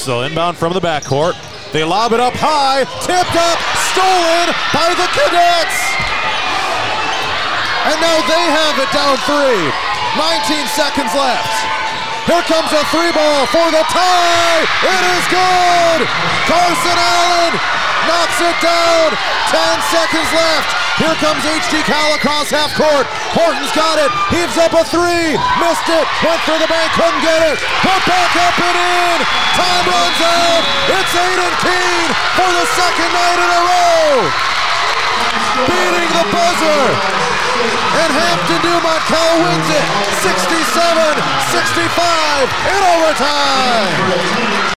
So inbound from the backcourt. They lob it up high, tipped up, stolen by the Cadets. And now they have it down 3. 19 seconds left. Here comes a 3-ball for the tie. It is good. Carson Allen knocks it down. 10 seconds left. Here comes H.D. Cal across half court. Horton's got it. Heaves up a 3. Missed it. Went for the bank. Couldn't get it. Put back up and in. Time runs out. It's Aiden Keene for the second night in a row. Beating the buzzer. And Hampton Dumont Cal wins it. 67-65 in overtime.